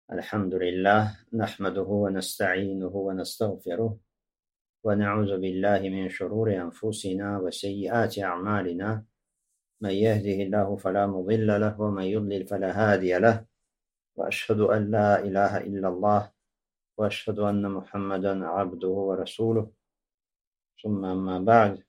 الحمد لله نحمده ونستعينه ونستغفره ونعوذ بالله من شرور أنفسنا وسيئات أعمالنا من يهده الله فلا مضل له ومن يضلل فلا هادي له وأشهد أن لا إله إلا الله وأشهد أن محمدا عبده ورسوله ثم أما بعد.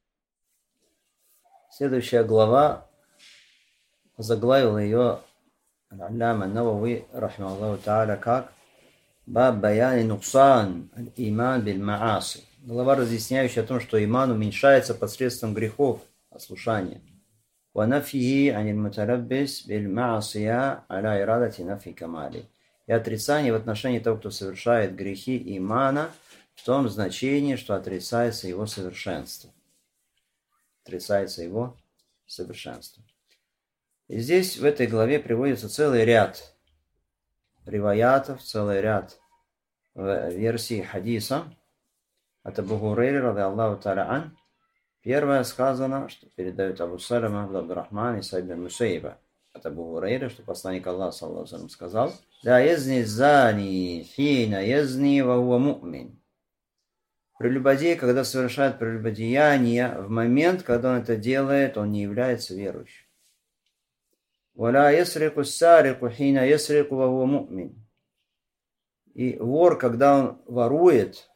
Следующая глава, заглавил ее Аль-Алляма Навави рахимахуллаху тааля как «Баб баяни нуксан аль-иман биль-мааси». Глава, разъясняющая о том, что иман уменьшается посредством грехов, ослушания. «Ва нафьихи аниль муталаббис биль-маасия аля ирадати нафи камали». И отрицание в отношении того, кто совершает грехи имана, в том значении, что отрицается его совершенство. Отрицается его совершенство. И здесь в этой главе приводится целый ряд риваятов, целый ряд версий хадиса от Абу Хурайры, ради Аллаху та'аля ан. Первое сказано, что передает Абу Салама Абдуррахман и Саид бин Мусайиба от Абу Хурайры, что посланник Аллаха саллаллаху алейхи ва саллям сказал: «Да язни зани хина язни ва хуа му'мин». Прелюбодей, когда совершает прелюбодеяние, в момент, когда он это делает, он не является верующим. «Валя ясрику сарику хина ясрику ва хуа му'мин». И вор, когда он ворует,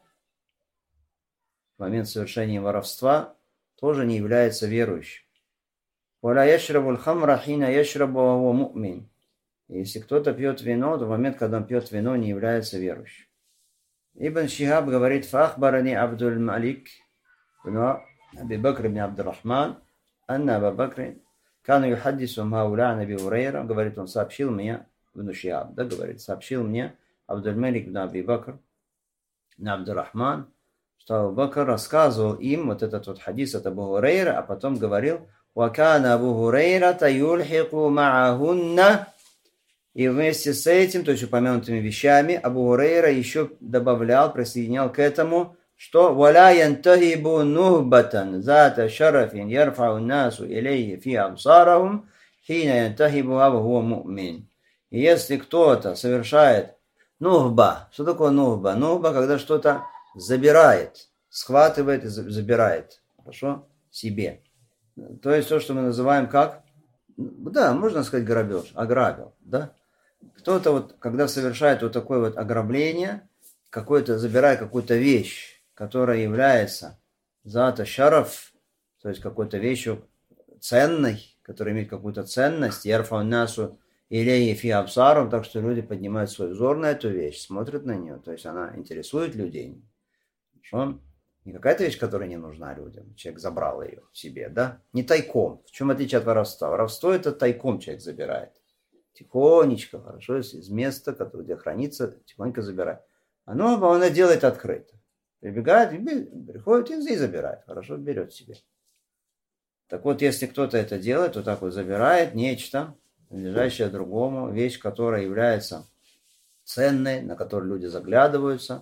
в момент совершения воровства, тоже не является верующим. «Валя яшрабу аль-хамра хина яшрабу ва хуа му'мин». Если кто-то пьет вино, то в момент, когда он пьет вино, не является верующим. Ибн Шихаб говорит: «Фахбарани Абдуль Малик бин Аби Бакр бин Абдуррахман, анна Аба Бакр кану юхаддису хауля ан Аби Хурайра». Говорит, он сообщил мне, Ибн Шихаб, да, говорит, сообщил мне Абдуль Малик бин Аби Бакр бин Абдуррахман, что Абу Бакр рассказывал им вот этот вот хадис от Абу Хурайра, а потом говорил: «Вакана Абу Хурайра таюльхику ма'ахунна». И вместе с этим, то есть упомянутыми вещами, Абу Хурайра еще добавлял, присоединял к этому, что «Валя янтахибу нухбатан зата шарафин ярфау насу илейхи фи абсарахум хина янтахибу ва хуа му'мин». И если кто-то совершает нухба, что такое нухба? Нухба, когда что-то забирает, схватывает и забирает, хорошо, себе. То есть то, что мы называем как, да, можно сказать грабеж, ограбил, да. Кто-то вот, когда совершает вот такое вот ограбление, забирая какую-то вещь, которая является зата шараф, то есть какой-то вещью ценной, которая имеет какую-то ценность, ярфау насу илейхи фи абсарахум, так что люди поднимают свой взор на эту вещь, смотрят на нее, то есть она интересует людей. Хорошо? Не какая-то вещь, которая не нужна людям, человек забрал ее себе, да? Не тайком. В чем отличие от воровства? Воровство — это тайком человек забирает. Тихонечко, хорошо, из места, где хранится, тихонько забирает. Но он это делает открыто. Прибегает, приходит и забирает. Хорошо, берет себе. Так вот, если кто-то это делает, вот так вот забирает нечто, принадлежащее другому, вещь, которая является ценной, на которую люди заглядываются,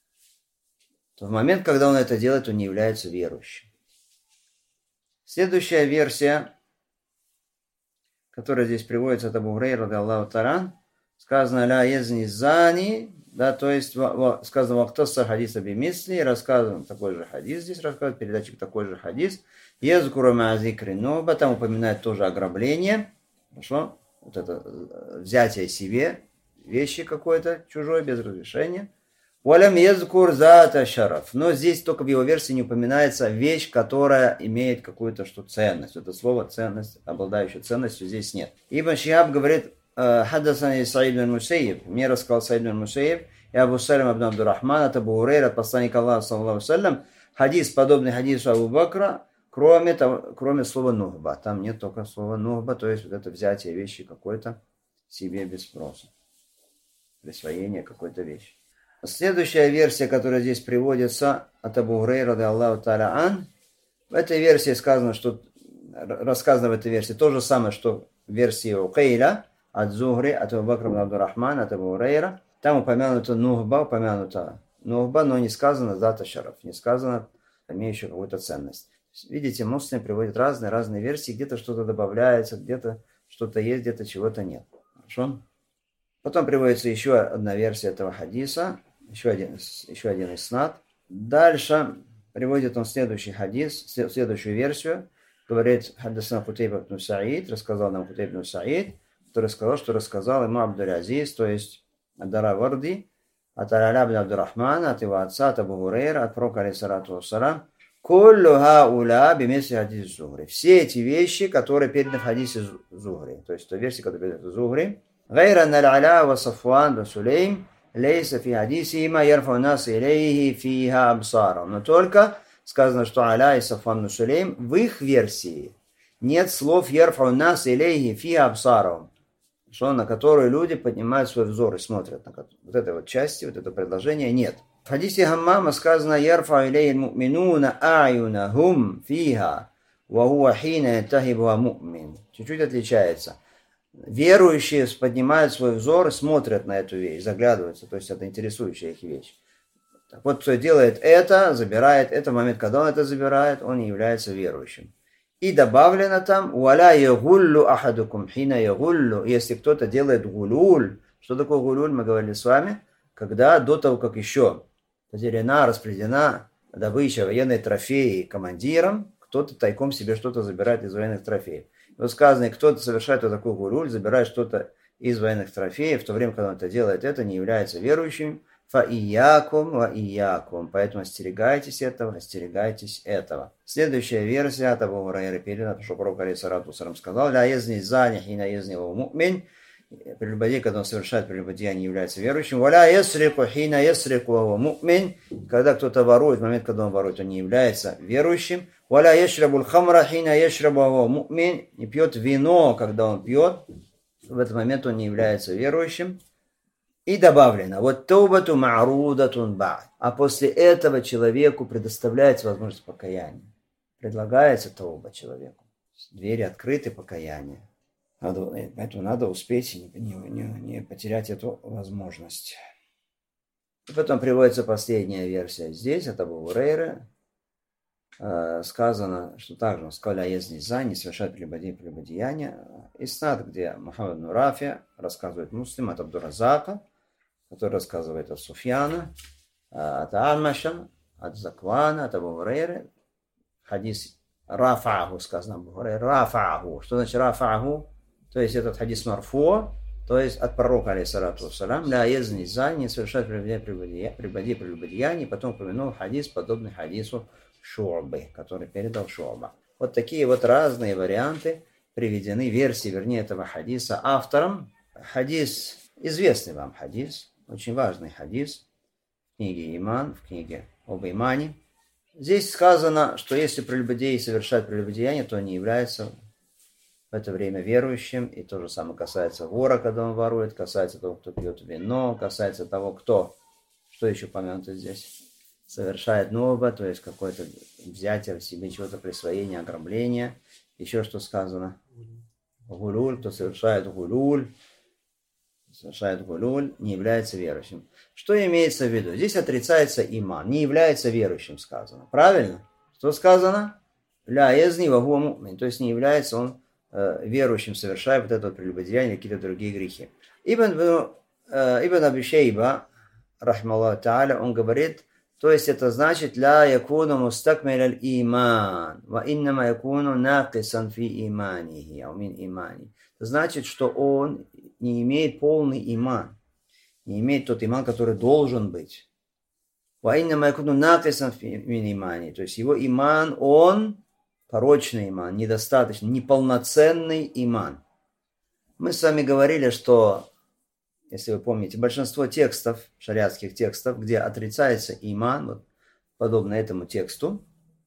то в момент, когда он это делает, он не является верующим. Следующая версия, которая здесь приводится от Абу Хурайры, ради Аллаху та'аля, сказано «Ля язни зани», да, то есть сказано «Вактасса хадиса бимисли», рассказан такой же хадис, здесь рассказывает передатчик такой же хадис, «Езкуру ма'азикри нуба», там упоминает тоже ограбление, хорошо, вот это взятие себе вещи какой-то чужой без разрешения. «Валям езкур зата шараф», но здесь только в его версии не упоминается вещь, которая имеет какую-то ценность. Это слово «ценность», обладающая ценностью, здесь нет. Ибн Шихаб говорит: «Хаддасани Саид бин Мусайиб», мне рассказал Саид бин Мусайиб, и Абу Салама ибн Абдуррахман от Абу Хурайры, от посланника Аллаха саллаллаху алейхи ва саллям, хадис, подобный хадису Абу Бакра, кроме слова «нухба». Там нет только слова «нухба», то есть вот это взятие вещи какой-то себе без спроса. Присвоение какой-то вещи. Следующая версия, которая здесь приводится от Абу Хурайры, ради Аллаху та'аля ан, в этой версии рассказано в этой версии то же самое, что в версии Укейля от Зухри, от Абу Бакра ибн Абдуррахмана, от Абу Хурайры. Там упомянута нухба, но не сказано зата шараф, не сказано имеющая какую-то ценность. Видите, муслим приводит разные версии, где-то что-то добавляется, где-то что-то есть, где-то чего-то нет. Хорошо? Потом приводится еще одна версия этого хадиса, еще один иснад. Дальше приводит он следующий хадис, следующую версию. Говорит, хаддасана Кутейба ибн Саид, рассказал нам Кутейба ибн Саид, который сказал, что рассказал ему Абдуль-Азиз, то есть Ад-Дараварди, от Аля ибн Абдурахмана, от его отца, от Абу Гурейра, от пророка, алейхиссалату вассалам, куллю хауля бимисли хадис Зухри. Все эти вещи, которые переданы в хадисе Зухри, то есть то версии, которые переданы в Зухри, غير أن العلاء وصفوان بن سليم ليس في حديثهما يرفع الناس إليه فيها أبصارهم. Но только сказано, что Аля и Сафван бин Сулейм в их версии нет слов «ярфау нас илейхи фиха абсарахум», что на которые люди поднимают свой взор и смотрят. На вот этой вот части, вот это предложение нет. В хадисе Хаммама сказано «ярфау илейхи му'минуна аюнахум фиха ва хуа хина янтахибуа му'мин». Чуть-чуть отличается. Верующие поднимают свой взор и смотрят на эту вещь, заглядываются, то есть это интересующая их вещь. Так вот, кто делает это, забирает это, в момент, когда он это забирает, он не является верующим. И добавлено там, «Уаля ягуллю ахадукум хина ягуллю», если кто-то делает гулюль. Что такое гулюль, мы говорили с вами, когда до того, как еще поделена, распределена добыча военной трофеи командиром, кто-то тайком себе что-то забирает из военных трофеев. Вот сказано, кто-то совершает вот такой гулюль, забирает что-то из военных трофеев, в то время, когда он это делает, это не является верующим. Фа-иякум ва-иякум. Поэтому остерегайтесь этого. Следующая версия от Абу Гурайры передана, что пророк алейхиссалату вассалам сказал: «Ля язни зани хина язни ва му'мин». Прелюбодей, когда он совершает прелюбодеяние, является верующим. «Ва ля ясрику хина ясрику ва му'мин». Когда кто-то ворует, в момент, когда он ворует, он не является верующим. «Ва ля яшрабу л-хамра хина яшрабу ва му'мин». Не пьет вино, когда он пьет. В этот момент он не является верующим. И добавлено, вот таубату ма'рудатун ба'д. А после этого человеку предоставляется возможность покаяния. Предлагается тауба человеку. Двери открыты, покаяние. Поэтому надо успеть не потерять эту возможность. И потом приводится последняя версия здесь, от Абу Гурейры. Сказано, что также он сказал: «Язни за, не совершает прелюбодеяния». Иснад, где Мухаммад ибн Рафи рассказывает Муслим от Абдур-Разака, который рассказывает от Суфьяна, от Амаша, от Заквана, от Абу Гурейры. Хадис рафааху сказано Абу Гурейры. Рафааху. Что значит рафааху? То есть этот хадис марфу, то есть от пророка, алейхиссалату вассалам, ля язни за, не совершает прелюбодеяния. Потом упомянул хадис, подобный хадису Шу'бы, который передал Шу'ба. Вот такие вот разные варианты приведены, версии, вернее, этого хадиса автором. Хадис, известный вам хадис, очень важный хадис в книге Иман, в книге об имане. Здесь сказано, что если прелюбодей совершает прелюбодеяние, то он не является в это время верующим. И то же самое касается вора, когда он ворует, касается того, кто пьет вино, касается того, кто, что еще помянуто здесь, совершает новое, то есть какое-то взятие в себе чего-то, присвоение, ограбление. Еще что сказано? Гулюль, кто совершает гулюль, не является верующим. Что имеется в виду? Здесь отрицается иман, не является верующим сказано. Правильно? Что сказано? Ля язни ва хуа му'мин. То есть не является он верующим, совершая вот это вот прелюбодеяние, какие-то другие грехи. Ибн Аби Шейба, рахмаллаху та'аля, он говорит, то есть это значит ля якуну мустакмил аль-иман, ва иннама якуну накисан фи иманихи, ау мин имани. Значит, что он не имеет полный иман, не имеет тот иман, который должен быть. Ва иннама якуну накисан фи имани. То есть его иман, он порочный иман, недостаточный, неполноценный иман. Мы с вами говорили, что, если вы помните, большинство текстов, шариатских текстов, где отрицается иман, вот, подобно этому тексту,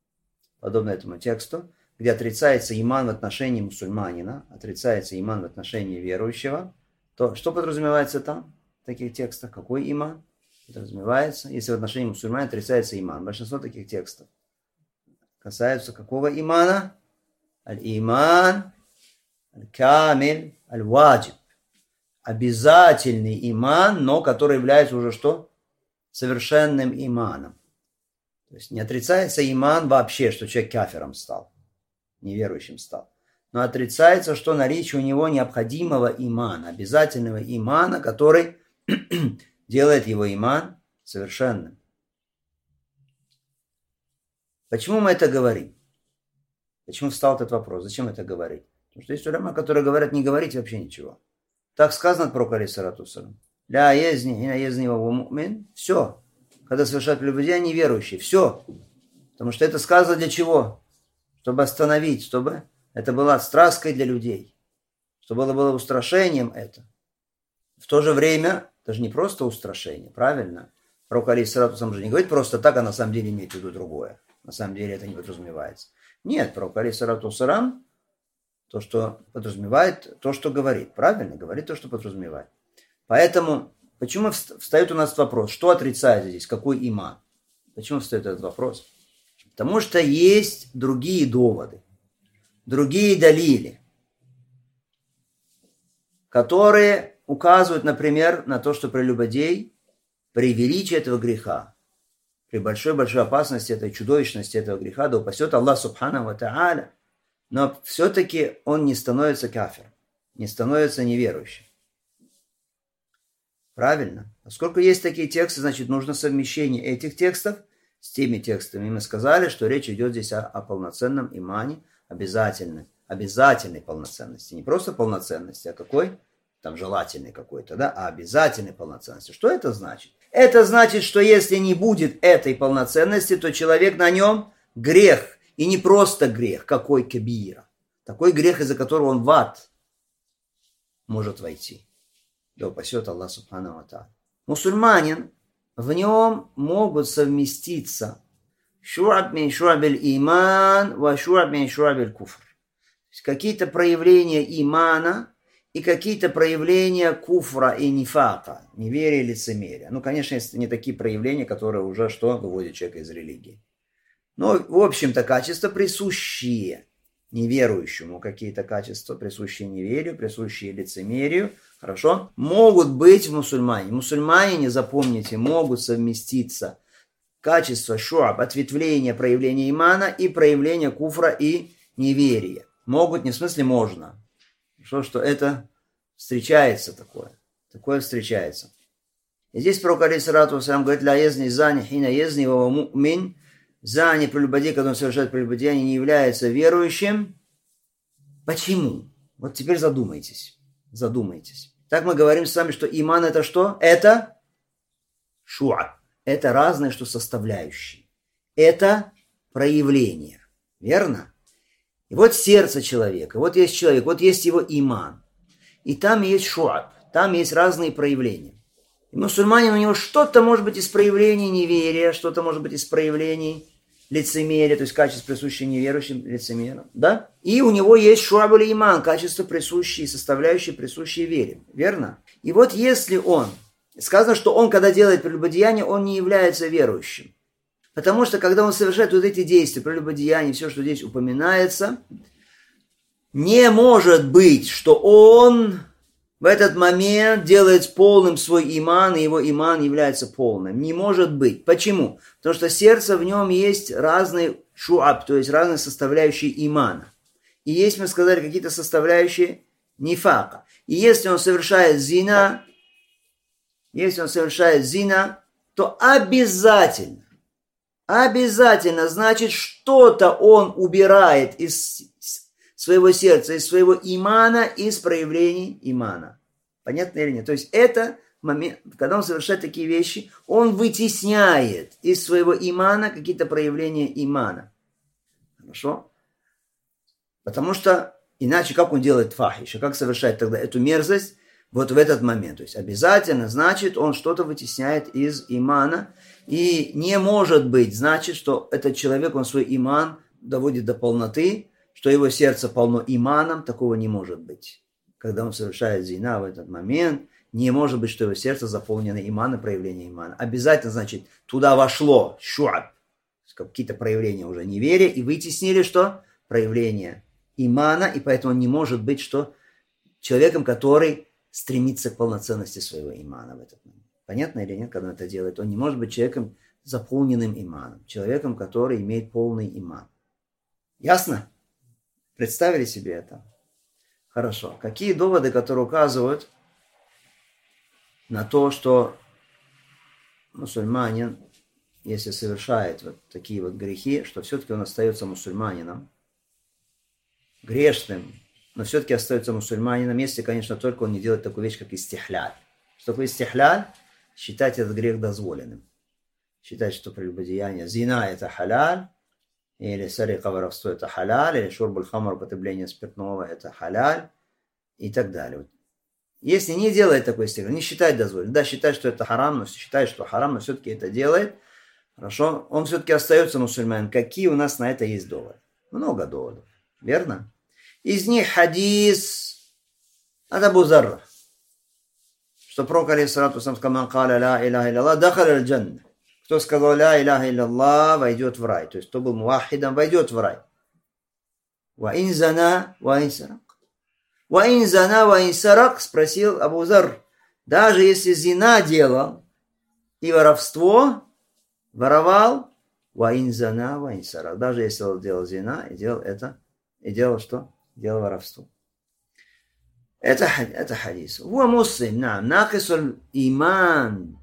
где отрицается иман в отношении мусульманина, отрицается иман в отношении верующего, то что подразумевается там, в таких текстах? Какой иман подразумевается, если в отношении мусульманина отрицается иман? Большинство таких текстов касаются какого имана? Аль-иман, аль-камиль, аль-ваджиб. Обязательный иман, но который является уже что? Совершенным иманом. То есть не отрицается иман вообще, что человек кафиром стал, неверующим стал. но отрицается, что наличие у него необходимого имана, обязательного имана, который делает его иман совершенным. Почему мы это говорим? Почему встал этот вопрос? Зачем это говорить? Потому что есть уляма, которые говорят, не говорить вообще ничего. Так сказано от пророка, алейхиссалату вассалям. Ля езни, хина езни ва му'мин. Все. Когда совершают прелюбодеяние, неверующие. Все. Потому что это сказано для чего? Чтобы остановить, чтобы это было страской для людей. Чтобы было устрашением это. В то же время, это же не просто устрашение, правильно? Пророк, алейхиссалату вассалям, же не говорит просто так, а на самом деле имеет в виду другое. На самом деле это не подразумевается. Нет, пророк, алейхиссалату вассалям, то, что подразумевает, то, что говорит. Правильно? Говорит то, что подразумевает. Поэтому, почему встает у нас вопрос, что отрицает здесь, какой иман? Почему встает этот вопрос? Потому что есть другие доводы, другие далили, которые указывают, например, на то, что прелюбодей при величии этого греха, при большой-большой опасности этой чудовищности этого греха, да упасет Аллах субхану ва тааля, но все-таки он не становится кафиром, не становится неверующим. Правильно? Поскольку есть такие тексты, значит, нужно совмещение этих текстов с теми текстами. И мы сказали, что речь идет здесь о полноценном имане, обязательной полноценности. Не просто полноценности, а какой? Там желательной какой-то, да? А обязательной полноценности. Что это значит? Это значит, что если не будет этой полноценности, то человек на нем грех. И не просто грех, какой кабира. Такой грех, из-за которого он в ад может войти. Да упасет Аллах субхану ва тааля. Мусульманин, в нем могут совместиться шу'аб мин шу'абиль иман ва шу'аб мин шу'абиль куфр. Какие-то проявления имана и какие-то проявления куфра и нифака, неверия и лицемерия. Ну, конечно, это не такие проявления, которые уже что выводят человека из религии. Но, в общем-то, качества присущие неверующему, какие-то качества присущие неверию, присущие лицемерию, хорошо, могут быть в мусульмане. Мусульмане, запомните, могут совместиться качества шуаб, ответвления, проявления имана и проявления куфра и неверия. Могут, не в смысле можно. Что это встречается такое. Такое встречается. И здесь пророк, алейхиссалату вассалям, говорит, ля езни зани хина езни ва му'мин. Зани, прелюбодей, когда он совершает прелюбодеяние, не является верующим. Почему? Вот теперь задумайтесь. Задумайтесь. Так мы говорим с вами, что иман это что? Это шу'аб. Это разные, что составляющие. Это проявление. Верно? И вот сердце человека, вот есть человек, вот есть его иман. И там есть шу'аб, там есть разные проявления. И мусульманин, у него что-то может быть из проявлений неверия, что-то может быть из проявлений лицемерия, то есть качество, присущее неверующим лицемерам, да? И у него есть шу'абуль иман, качество, присущие, составляющие, присущие вере, верно? И вот если он, сказано, что он, когда делает прелюбодеяние, он не является верующим. Потому что, когда он совершает вот эти действия, прелюбодеяние, все, что здесь упоминается, не может быть, что он в этот момент делает полным свой иман, и его иман является полным. Не может быть. Почему? Потому что сердце, в нем есть разные шуаб, то есть разные составляющие имана. И есть, мы сказали, какие-то составляющие нифака. И если он совершает зина, то обязательно, значит, что-то он убирает из своего сердца, из своего имана, из проявлений имана. Понятно или нет? То есть это момент, когда он совершает такие вещи, он вытесняет из своего имана какие-то проявления имана. Хорошо? Потому что иначе как он делает фахиш, как совершает тогда эту мерзость вот в этот момент? То есть обязательно, значит, он что-то вытесняет из имана. И не может быть, значит, что этот человек, он свой иман доводит до полноты, что его сердце полно иманом, такого не может быть. Когда он совершает зина в этот момент, не может быть, что его сердце заполнено иманом, проявлением имана. Обязательно, значит, туда вошло шуаб, какие-то проявления уже неверия, и вытеснили что? Проявление имана, и поэтому не может быть, что человеком, который стремится к полноценности своего имана в этот момент. Понятно или нет, когда он это делает? Он не может быть человеком, заполненным иманом, человеком, который имеет полный иман. Ясно? Представили себе это? Хорошо. Какие доводы, которые указывают на то, что мусульманин, если совершает вот такие вот грехи, что все-таки он остается мусульманином, грешным, но все-таки остается мусульманином, если, конечно, только он не делает такую вещь, как истихляль. Что такое истихляль? Считать этот грех дозволенным. Считать, что прелюбодеяние, зина это халяль, или сарика, воровство это халяль, или шурбуль хамар, употребление спиртного это халяль, и так далее. Если не делает такой истихляль, не считает дозволенным, да, считает, что это харам, но считает, что харам, но все-таки это делает, хорошо, он все-таки остается мусульманином. Какие у нас на это есть доводы? Много доводов, верно? Из них хадис от Абу Зарра, что пророк алейхиссалату вассалам сказал: «Ман каля ла иляха илляллах дахаля аль-джанна». Кто сказал ла иляха илляллах, войдет в рай. То есть, кто был муахидом, войдет в рай. Ва ин зана, ва ин сарак. Ва ин зана, ва ин сарак, спросил Абу Зар. Даже если зина делал и воровство, воровал, ва ин зана, ва ин сарак. Даже если он делал зина и делал это, и делал что? Делал воровство. Это хадис. Хуа муслим, накисуль иман.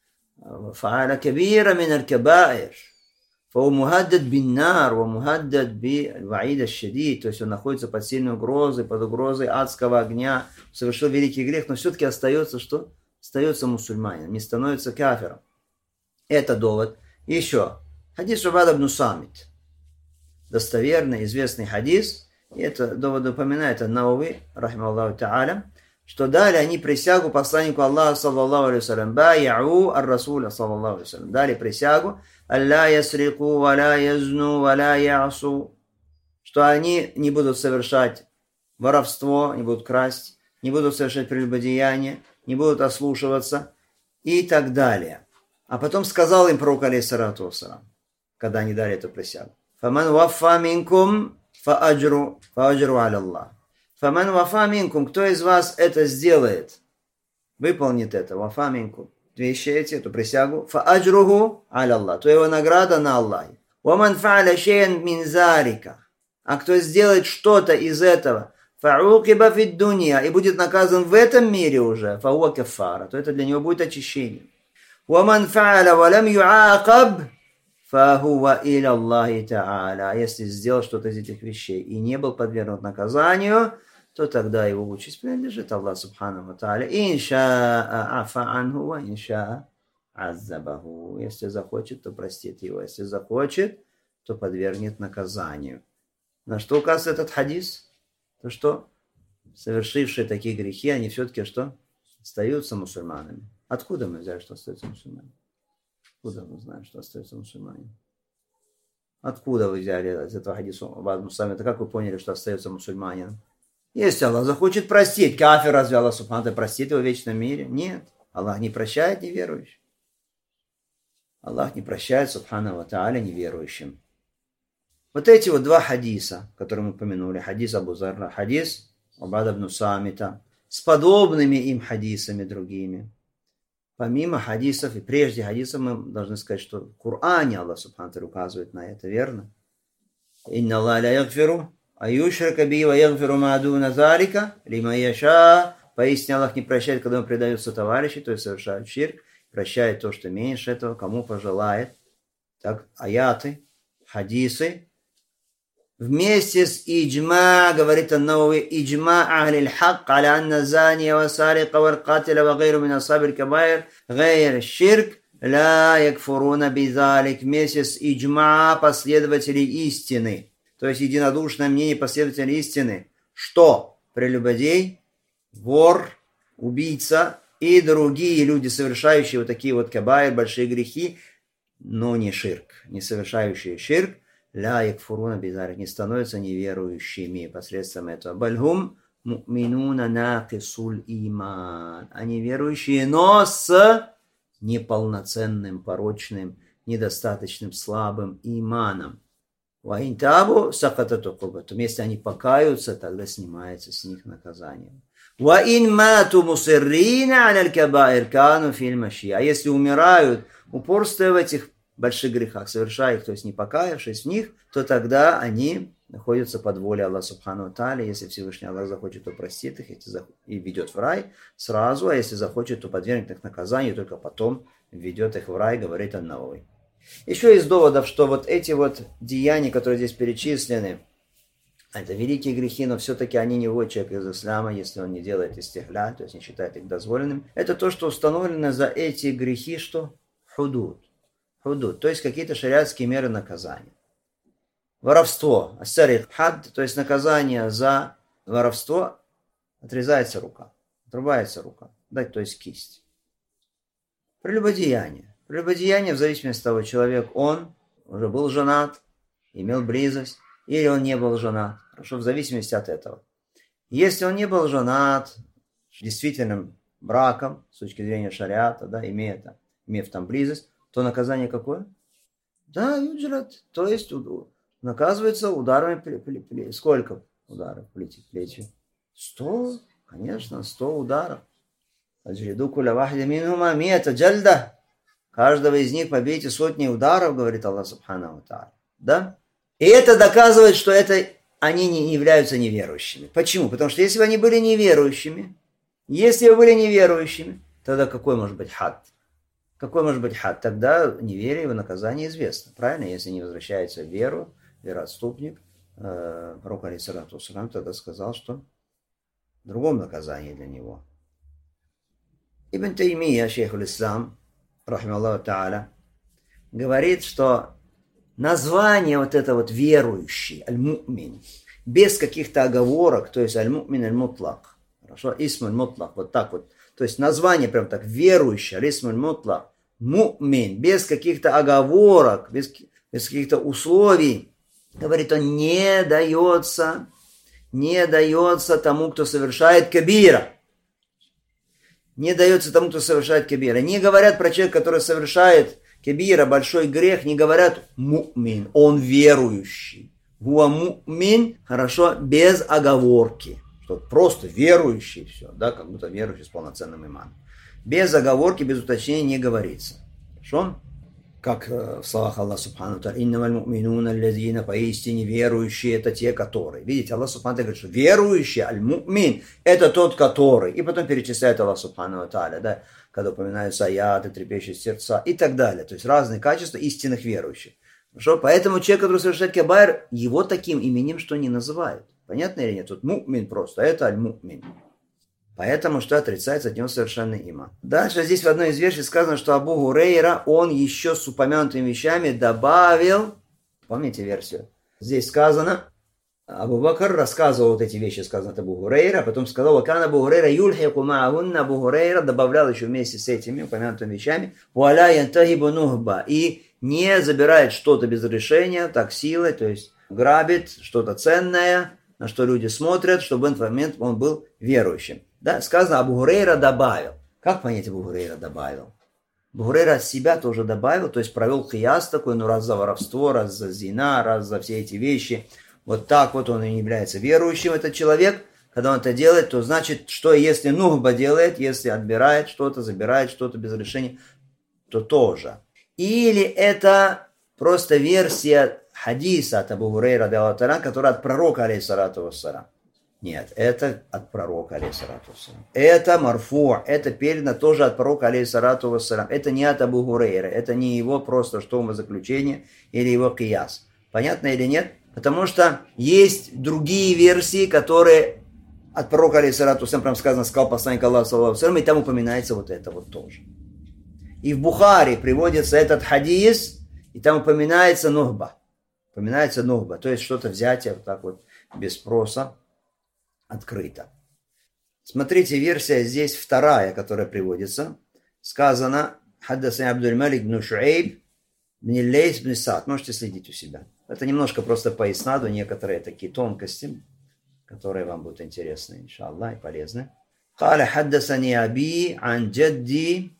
فعل كبيرة من الكبائر فهو مهدد بالنار ومهدد بالوعيد الشديد. То есть он находится под сильной угрозой, под угрозой адского огня, совершил великий грех, но все-таки остается что? Остается мусульманином, не становится кафиром. Это довод. Еще. Хадис Убада ибн Самит. Достоверный, известный хадис. И это довод упоминает ан-Навави, рахимахуллаху та'аля, что дали они присягу посланнику Аллаха, саллаллаху алейхи вассалям, баяу ар-Расуля, саллаллаху алейхи вассалям, дали присягу, алла ясрику, валя язну, валя ясу, что они не будут совершать воровство, не будут красть, не будут совершать прелюбодеяние, не будут ослушиваться и так далее. А потом сказал им пророк, алейхиссалату вассалам, когда они дали эту присягу: «Фаман ваффа минкум фааджру аля Аллах». «Фаман вафа минкум», кто из вас это сделает, выполнит это, вафа минкум, вещи эти, эту присягу, фааджругу аля Аллах, то его награда на Аллахе. «Ваман фааля шейан мин зарика», а кто сделает что-то из этого, фаукиба фид дунья, и будет наказан в этом мире уже, фауа кафара, то это для него будет очищение. «Ваман фааля валям юакаб фахува иля Аллахи та'аля», если сделал что-то из этих вещей и не был подвергнут наказанию, то тогда его участь принадлежит Аллаху субхану ва та'аля. Иншаа афа анху ва иншаа аззабаху. Если захочет, то простит его. Если захочет, то подвергнет наказанию. На что указывает этот хадис? То, что совершившие такие грехи, они все-таки что? Остаются мусульманами. Откуда мы взяли, что остаются мусульманами? Откуда мы знаем, что остаются мусульманами? Откуда вы взяли из этого хадиса Убада ибн Самита? Как вы поняли, что остается мусульманином? Если Аллах захочет простить, кафир разве Аллах субхану ва та'аля простит его в вечном мире? Нет. Аллах не прощает неверующим. Аллах не прощает субхану ва та'аля неверующим. Вот эти вот два хадиса, которые мы упомянули, хадис Абу Зарра, хадис Убада ибн Самита, с подобными им хадисами другими. Помимо хадисов и прежде хадисов, мы должны сказать, что в Коране Аллах субхану ва та'аля указывает на это, верно? «Инна Аллах ла ягфиру аюшрака би ва ягфиру ма дуна залика лиман яша». Поистине Аллах не прощает, когда он предается товарищи, то есть совершает ширк, прощает то, что меньше этого, кому пожелает. Так, аяты, хадисы. Вместе с иджма, говорит ан-Навави, иджма ахли al-хак аля анна зания ва сарика ва катиля ва гайру мин асхаби аль-кабаир гайр ширк ла якфуруна бизалик. Вместе с иджма последователей истины, то есть единодушное мнение последователей истины, что прелюбодей, вор, убийца и другие люди, совершающие вот такие вот кабаир, большие грехи, но не ширк, не совершающие ширк, ля якфуруна бизалик, не становятся неверующими посредством этого. Бальхум му'минуна накисуль иман. Они верующие, но с неполноценным, порочным, недостаточным, слабым иманом. Ваинтабу сакатату кубатум. Если они покаются, тогда снимается с них наказание. Ваин мату мусиррина аля аль-кабаир кану фил машия. А если умирают, упорствуя в этих больших грехах, совершая их, то есть не покаявшись в них, то тогда они находятся под волей Аллаха Субхану ва Тааля. Если Всевышний Аллах захочет, то простит их и ведет в рай сразу, а если захочет, то подвергнет их наказанию, и только потом ведет их в рай, говорит Ан-Навави. Еще из доводов, что вот эти вот деяния, которые здесь перечислены, это великие грехи, но все-таки они не вводят человека из ислама, если он не делает истихля, то есть не считает их дозволенным. Это то, что установлено за эти грехи, что худуд. Худуд, то есть какие-то шариатские меры наказания. Воровство, ас-сарик хад, то есть наказание за воровство, отрезается рука, отрубается рука, да, то есть кисть. Прелюбодеяние. Прелюбодеяние в зависимости от того, человек, он уже был женат, имел близость, или он не был женат. Хорошо, в зависимости от этого. Если он не был женат действительным браком, с точки зрения шариата, да, имея там близость, то наказание какое? Да, юджрат, то есть наказывается ударами сколько ударов плетью? 100, конечно, 100 ударов. Каждого из них побейте сотни ударов, говорит Аллах Субхану ва Тааля. Да? И это доказывает, что они не являются неверующими. Почему? Потому что если бы они были неверующими, тогда какой может быть хад? Какой может быть хад? Тогда неверие, его наказание известно. Правильно? Если не возвращается в веру, вероотступник, пророк алейхиссалату вассалям тогда сказал, что в другом наказании для него. Ибн Таймия, шейхуль ислам, рахималлаху та'аля, говорит, что название вот это вот верующий, аль-му'мин, без каких-то оговорок, то есть аль-му'мин аль-мутлак, хорошо, исм аль-мутлак, вот так вот, то есть название прям так, верующий, аль-исм аль-мутлак, му'мин, без каких-то оговорок, без каких-то условий, говорит, он не дается тому, кто совершает кабира. Не дается тому, кто совершает кабира. Не говорят про человека, который совершает кабира, большой грех, не говорят му'мин, он верующий. Хуа му'мин, хорошо, без оговорки. Что просто верующий, все, да, как будто верующий с полноценным иманом. Без оговорки, без уточнения не говорится. Хорошо? Как в словах Аллаха Субхану ва Тааля, «Иннамаль му'минуна аллазина», поистине верующие, это те, которые. Видите, Аллах Субхану ва Тааля говорит, что верующий, аль-му'мин, это тот, который. И потом перечисляет Аллах Субхану ва Тааля, да, когда упоминаются аяты, трепещущие сердца и так далее. То есть разные качества истинных верующих. Хорошо? Поэтому человек, который совершает кабайр, его таким именем что не называют. Понятно или нет? Тут му'мин просто, это аль-му'мин. Поэтому что отрицается от него совершенный иман. Дальше здесь в одной из версий сказано, что Абу Гурейра, он еще с упомянутыми вещами добавил, помните версию? Здесь сказано, Абу Бакр рассказывал вот эти вещи, сказано от Абу Гурейра, а потом сказал, «Вакан Абу Гурейра юльхику ма'агунна», Абу Гурейра добавлял еще вместе с этими упомянутыми вещами, «Валя янтахибу нухба», и не забирает что-то без разрешения, так силой, то есть грабит что-то ценное, на что люди смотрят, чтобы в этот момент он был верующим. Да, сказано, Абу Гурейра добавил. Как понять, Абу Гурейра добавил? Абу Гурейра от себя тоже добавил, то есть провел кияс такой, ну раз за воровство, раз за зина, раз за все эти вещи. Вот так вот он и является верующим, этот человек. Когда он это делает, то значит, что если нухба делает, если отбирает что-то, забирает что-то без решения, то тоже. Или это просто версия хадиса от Абу Гурейра, которая от пророка, алейхиссалату вассалям. Нет, это от пророка, алейхиссалату вассалям. Это марфу, это передано тоже от пророка, алейхиссалату вассалям. Это не от Абу Гурейра, это не его просто что умозаключение или его кияс. Понятно или нет? Потому что есть другие версии, которые от пророка, алейхиссалату вассалям, прям сказано, сказал посланник Аллаха, саллаллаху алейхи ва саллям, и там упоминается вот это вот тоже. И в Бухари приводится этот хадис, и там упоминается нухба. Упоминается нухба, то есть что-то взятие вот так вот без спроса. Открыто. Смотрите, версия здесь вторая, которая приводится. Сказано, «Хаддасани Абдуль-Малик бн Шуэйб бн Лейс бн Саад». Можете следить у себя. Это немножко просто по иснаду, некоторые такие тонкости, которые вам будут интересны, иншаллах, и полезны. «Каля хаддасани аби ан джадди».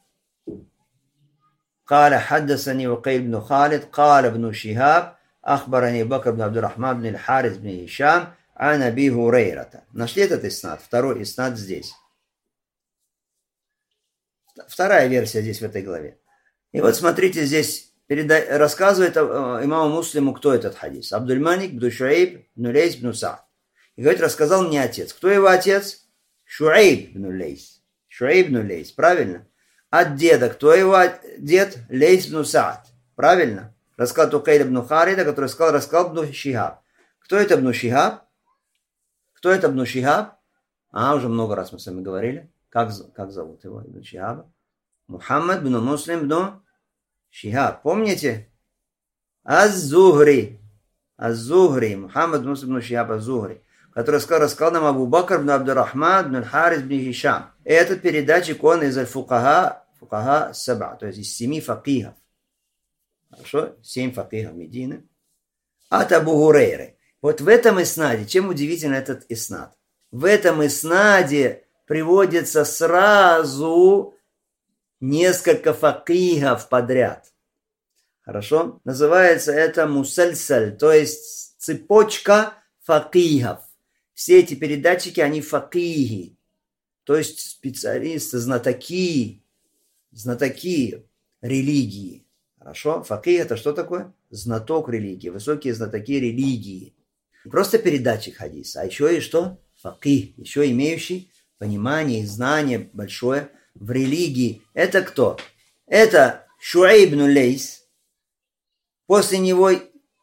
«Каля хаддасани Уқейл бн Халид». «Каля бн Шихаб». «Ахбарани Бакр бн Абдуррахман бн Харис бн Хишам». Ан Аби Гурейрата. Нашли этот иснад? Второй иснад здесь. Вторая версия здесь в этой главе. И вот смотрите, здесь рассказывает имаму Муслиму, кто этот хадис. Абдуль-Малик бну Шуайб бну Лейс бну Саад. И говорит, рассказал мне отец. Кто его отец? Шуайб бну Лейс. Шуайб бну Лейс, правильно? От деда. Кто его дед? Лейс бну Саад. Правильно? Рассказал Тукейл бну Харида, который рассказал бну Шихаб. Кто это бну Шихаб? Кто это бну Шихаб? Уже много раз мы с вами говорили. Как зовут его, ибн Шихаба? Мухаммад бну Муслим бну Шихаб. Помните? Аз-Зухри. Az-Zuhri, Мухаммад бн Шихаб az-Zuhri, который рассказал нам Абу Бакр бн Абдуррахман бн Харис бн Хишам. Этот передатчик, он из фукаха саба, то есть из 7 факихов. Хорошо? 7 факихов Медины. От Абу Хурейры. Вот в этом иснаде, чем удивителен этот иснад? В этом иснаде приводится сразу несколько факихов подряд. Хорошо? Называется это мусальсаль, то есть цепочка факихов. Все эти передатчики, они факихи, то есть специалисты, знатоки религии. Хорошо? Факих это что такое? Знаток религии, высокие знатоки религии. Не просто передатчик хадиса, а еще и что? Факих, еще имеющий понимание и знание большое в религии. Это кто? Это Шуайб бну Лейс. После него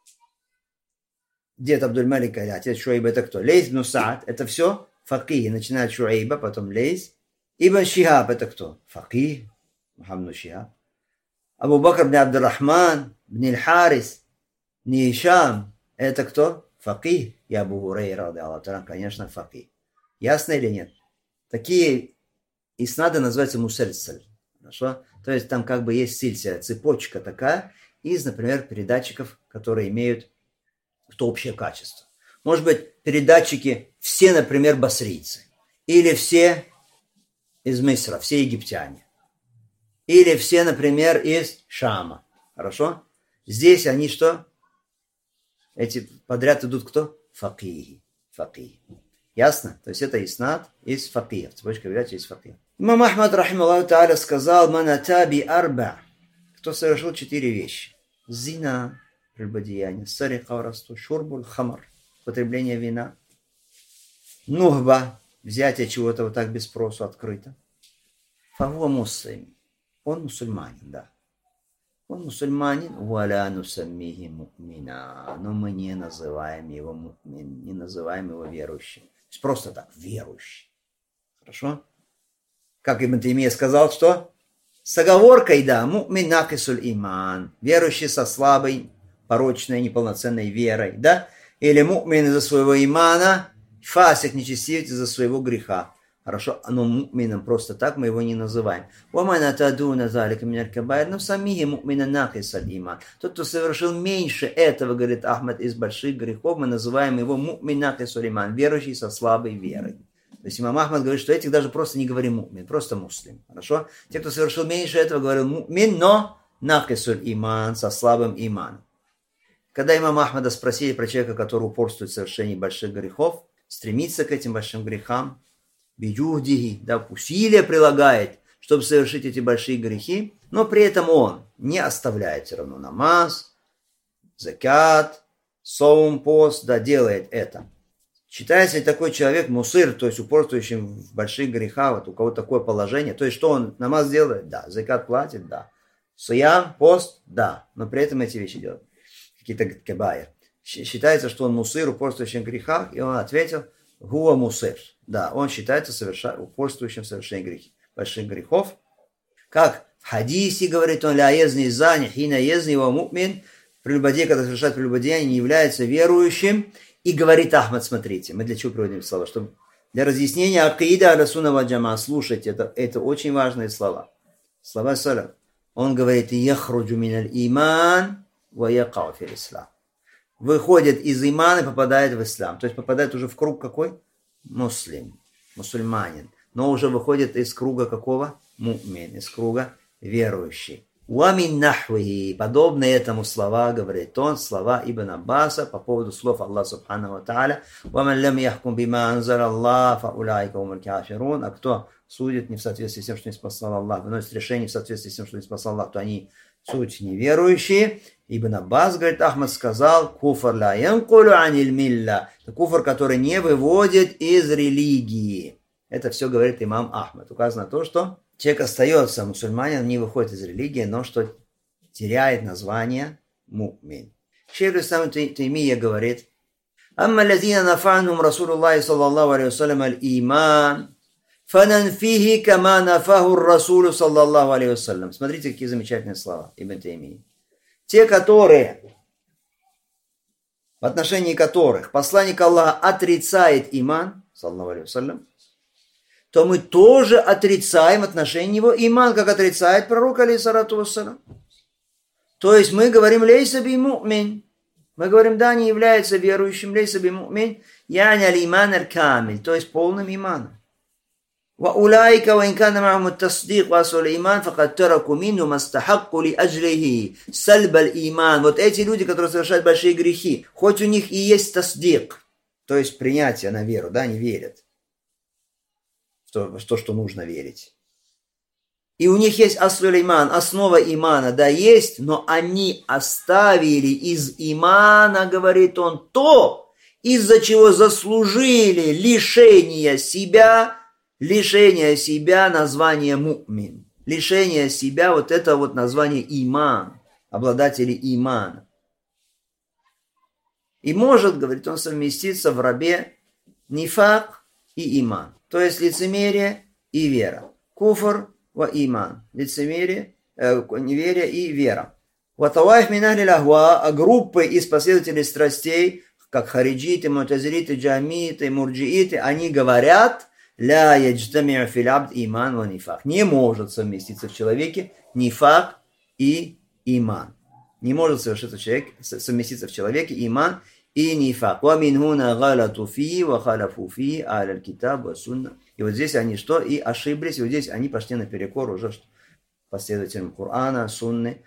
дед Абдуль-Малик, отец Шуайба, это кто? Лейс бну Саад, это все факихи, начиная от Шуайба, потом Лейс. Ибн Шихаб, это кто? Факих, Мухаммад Шихаб. Абу Бакр бн Абдуррахман, бн Харис, бн Хишам, это кто? Факих. И Абу Хурейра, конечно, факих. Ясно или нет? Такие иснады называются мусальсаль. Хорошо? То есть там как бы есть сильсия, цепочка такая из, например, передатчиков, которые имеют что общее качество. Может быть, передатчики все, например, басрийцы. Или все из Мисра, все египтяне. Или все, например, из Шама. Хорошо? Здесь они что? Эти подряд идут кто? Факихи. Ясно? То есть это иснад из факихов. Цепочка передач из факихов. Имам Ахмад, рахималлаху тааля, сказал: манатаби арба. Кто совершил 4 вещи. Зина, прелюбодеяние, сарика, воровство, шурбуль, хамар, потребление вина, нухба, взятие чего-то вот так без спросу открыто. Фахуа муслим. Он мусульманин, да. Он мусульманин, валя нусаммихи му'мина. Но мы не называем его му'мин, не называем его верующим. То есть просто так, верующий. Хорошо? Как Ибн Таймия сказал, что? С оговоркой, да, му'мин накисуль иман. Верующий со слабой, порочной, неполноценной верой, да? Или му'мин из-за своего имана, фасик, нечестивец из-за своего греха. Хорошо, но му'мином просто так мы его не называем. Но самих му'мина накисуль иман. Тот, кто совершил меньше этого, говорит Ахмад, из больших грехов, мы называем его му'мин накисуль иман, верующий со слабой верой. То есть имам Ахмад говорит, что этих даже просто не говорим му'мин, просто муслим. Хорошо? Те, кто совершил меньше этого, говорил му'мин, но накисуль иман, со слабым иманом. Когда имама Ахмада спросили про человека, который упорствует в совершении больших грехов, стремится к этим большим грехам, биюхдихи, да, усилия прилагает, чтобы совершить эти большие грехи, но при этом он не оставляет все равно намаз, закят, соум, пост, да, делает это. Считается ли такой человек мусыр, то есть упорствующим в больших грехах, вот у кого такое положение, то есть что он намаз делает? Да. Закат платит? Да. Суям, пост? Да. Но при этом эти вещи делает. Какие-то кабайр. Считается, что он мусыр, упорствующим в грехах, и он ответил, гуа мусыр. Да, он считается упорствующим в совершении грехов, больших грехов. Как в хадисе говорит он, ля езни зани, хина езни его му'мин, прелюбодей, когда совершает прелюбодеяние, не является верующим. И говорит Ахмад, смотрите, мы для чего приводим слова? Чтобы для разъяснения акида аля-сунна валь джамаа, слушайте, это очень важные слова. Слова салаф. Он говорит, яхруджу миналь иман ва якау фил ислам. Выходит из имана и попадает в ислам. То есть попадает уже в круг какой? Муслим, мусульманин. Но уже выходит из круга какого? Му'мин, из круга верующий. Уамин нахвихи. Подобные этому слова, говорит он, слова Ибн Аббаса по поводу слов Аллаха Субхану ва Тааля. Ваман лям яхкум бима анзар Аллах, фа улайка умар кафирун. А кто судит не в соответствии с тем, что не спасал Аллах, выносит решение в соответствии с тем, что не спасал Аллах, то они суть неверующие. Ибн Аббас, говорит, Ахмад сказал, куфр ла янкулю аниль милля. Это куфр, который не выводит из религии. Это все говорит имам Ахмад. Указано то, что человек остается мусульманин, не выходит из религии, но что теряет название му'мин. Шейх ислам Таймия говорит, «Амма лазина нафанхум Расулуллахи саллаллаху алейхи вассалям аль-иман, фананфихи кама нафаху Расулу саллаллаху алейхи вассалям». Смотрите, какие замечательные слова Ибн Таймии. Те, которые, в отношении которых посланник Аллаха отрицает иман, саллаллаху алейхи вассалям, то мы тоже отрицаем в отношении него иман, как отрицает пророк, алейхиссалату вассалам. То есть мы говорим лейса би му'мин. Мы говорим, да, не является верующим, лейса би му'мин, яни аль-иман аль-камиль, то есть полным иманом. Ва улайка ва инкана ма'хум ат-тасдиқ ва асул иман, факад тараку минху мастахакку ли аджлихи сальб аль-иман. Вот эти люди, которые совершают большие грехи, хоть у них и есть тасдиқ, то есть принятие на веру, да, они верят в то, что нужно верить. И у них есть аслуль иман, основа имана, да, есть, но они оставили из имана, говорит он, то, из-за чего заслужили лишение себя названия му'мин, лишение себя вот это вот название иман, обладатели имана. И может, говорит он, совместиться в рабе нифак и иман. То есть лицемерие и вера. Куфр ва иман. Лицемерие, неверие и вера. Ватавайф минахли лахва, а группы из последователей страстей, как хариджиты, мутазилиты, джамиты, мурджииты, они говорят, ля яджтами'у фил абд иман ва нифак. Не может совместиться в человеке нифак и иман. Не может совместиться в человеке иман и нифак. И вот здесь они что? И ошиблись. И вот здесь они пошли наперекор уже последователям Корана, Сунны,